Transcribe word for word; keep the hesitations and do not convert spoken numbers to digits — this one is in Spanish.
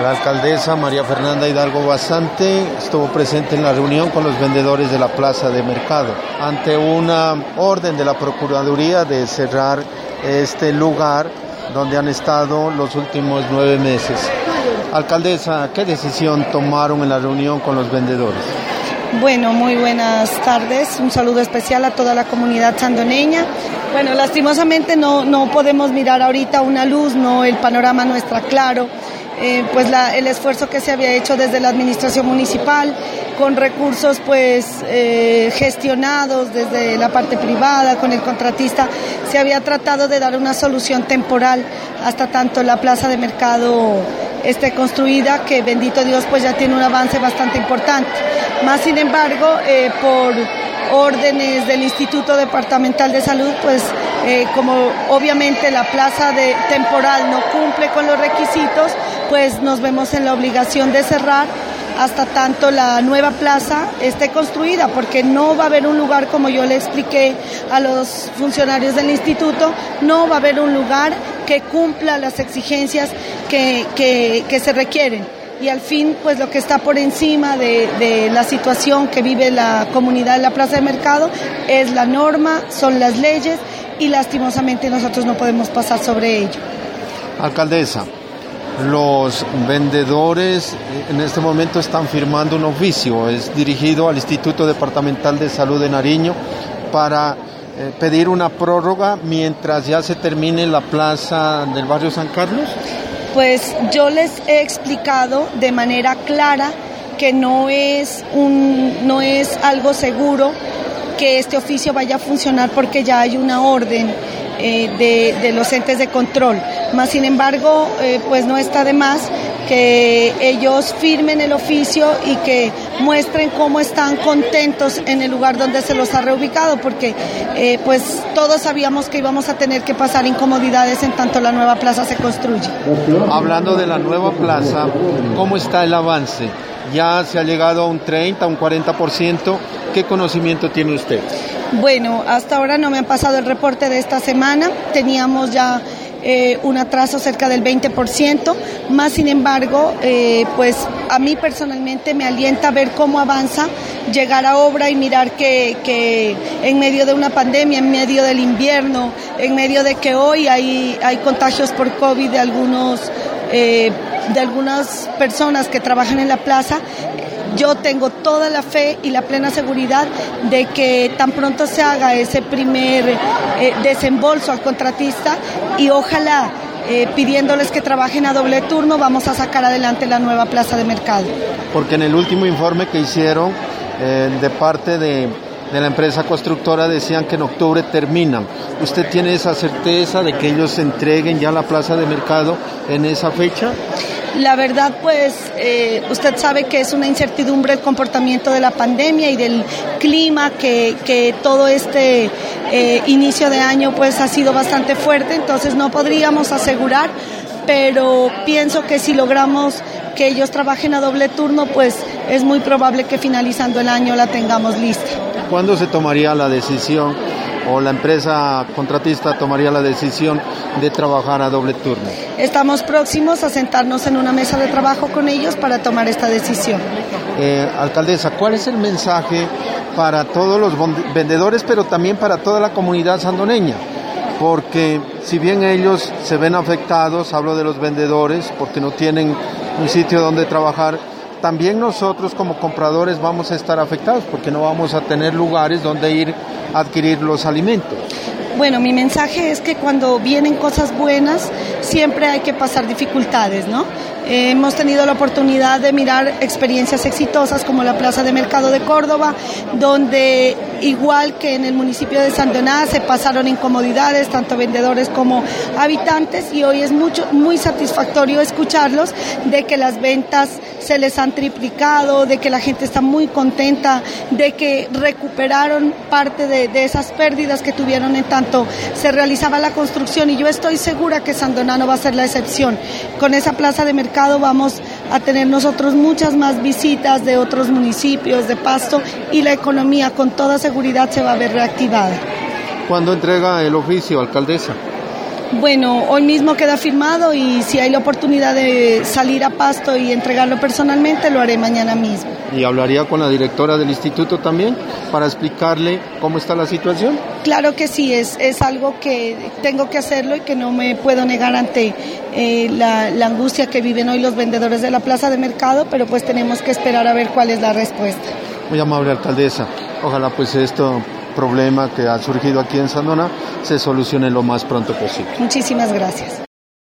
La alcaldesa María Fernanda Hidalgo Basante estuvo presente en la reunión con los vendedores de la plaza de mercado ante una orden de la Procuraduría de cerrar este lugar donde han estado los últimos nueve meses. Alcaldesa, ¿qué decisión tomaron en la reunión con los vendedores? Bueno, muy buenas tardes. Un saludo especial a toda la comunidad sandoneña. Bueno, lastimosamente no, no podemos mirar ahorita una luz, no, el panorama no está claro. Eh, pues la, el esfuerzo que se había hecho desde la administración municipal, con recursos pues eh, gestionados desde la parte privada, con el contratista, se había tratado de dar una solución temporal hasta tanto la plaza de mercado esté construida, que bendito Dios pues ya tiene un avance bastante importante. Más sin embargo, eh, por órdenes del Instituto Departamental de Salud, pues eh, como obviamente la plaza de temporal no cumple con los requisitos, pues nos vemos en la obligación de cerrar hasta tanto la nueva plaza esté construida, porque no va a haber un lugar, como yo le expliqué a los funcionarios del instituto, no va a haber un lugar que cumpla las exigencias que, que, que se requieren. Y al fin, pues lo que está por encima de, de la situación que vive la comunidad de la plaza de mercado es la norma, son las leyes, y lastimosamente nosotros no podemos pasar sobre ello. Alcaldesa, los vendedores en este momento están firmando un oficio, es dirigido al Instituto Departamental de Salud de Nariño para eh, pedir una prórroga mientras ya se termine la plaza del barrio San Carlos. Pues yo les he explicado de manera clara que no es un, no es algo seguro que este oficio vaya a funcionar, porque ya hay una orden eh, de, de los entes de control. Más sin embargo, eh, pues no está de más que ellos firmen el oficio y que muestren cómo están contentos en el lugar donde se los ha reubicado, porque eh, pues todos sabíamos que íbamos a tener que pasar incomodidades en tanto la nueva plaza se construye. Hablando de la nueva plaza, ¿cómo está el avance? ¿Ya se ha llegado a un treinta, un cuarenta por ciento? ¿Qué conocimiento tiene usted? Bueno, hasta ahora no me han pasado el reporte de esta semana. Teníamos ya eh, un atraso cerca del veinte por ciento. Más sin embargo, eh, pues a mí personalmente me alienta ver cómo avanza, llegar a obra y mirar que, que en medio de una pandemia, en medio del invierno, en medio de que hoy hay, hay contagios por COVID de algunos... Eh, de algunas personas que trabajan en la plaza, yo tengo toda la fe y la plena seguridad de que tan pronto se haga ese primer eh, desembolso al contratista, y ojalá eh, pidiéndoles que trabajen a doble turno, vamos a sacar adelante la nueva plaza de mercado. Porque en el último informe que hicieron eh, de parte de, de la empresa constructora decían que en octubre terminan. ¿Usted tiene esa certeza de que ellos entreguen ya la plaza de mercado en esa fecha? La verdad, pues, eh, usted sabe que es una incertidumbre el comportamiento de la pandemia y del clima, que, que todo este eh, inicio de año pues ha sido bastante fuerte, entonces no podríamos asegurar, pero pienso que si logramos que ellos trabajen a doble turno, pues es muy probable que finalizando el año la tengamos lista. ¿Cuándo se tomaría la decisión, o la empresa contratista tomaría la decisión de trabajar a doble turno? Estamos próximos a sentarnos en una mesa de trabajo con ellos para tomar esta decisión. Eh, alcaldesa, ¿cuál es el mensaje para todos los vendedores, pero también para toda la comunidad sandoneña? Porque si bien ellos se ven afectados, hablo de los vendedores, porque no tienen un sitio donde trabajar, también nosotros como compradores vamos a estar afectados, porque no vamos a tener lugares donde ir a adquirir los alimentos. Bueno, mi mensaje es que cuando vienen cosas buenas, siempre hay que pasar dificultades, ¿no? Eh, hemos tenido la oportunidad de mirar experiencias exitosas como la Plaza de Mercado de Córdoba, donde igual que en el municipio de Sandoná se pasaron incomodidades, tanto vendedores como habitantes, y hoy es mucho, muy satisfactorio escucharlos de que las ventas se les han triplicado, de que la gente está muy contenta, de que recuperaron parte de, de esas pérdidas que tuvieron en tanto se realizaba la construcción, y yo estoy segura que Sandoná no va a ser la excepción. Con esa plaza de mercado vamos a tener nosotros muchas más visitas de otros municipios, de Pasto, y la economía con toda seguridad se va a ver reactivada. ¿Cuándo entrega el oficio, alcaldesa? Bueno, hoy mismo queda firmado y si hay la oportunidad de salir a Pasto y entregarlo personalmente, lo haré mañana mismo. ¿Y hablaría con la directora del instituto también para explicarle cómo está la situación? Claro que sí, es, es algo que tengo que hacerlo y que no me puedo negar ante eh, la, la angustia que viven hoy los vendedores de la plaza de mercado, pero pues tenemos que esperar a ver cuál es la respuesta. Muy amable, alcaldesa. Ojalá pues este problema que ha surgido aquí en Sandoná se solucione lo más pronto posible. Muchísimas gracias.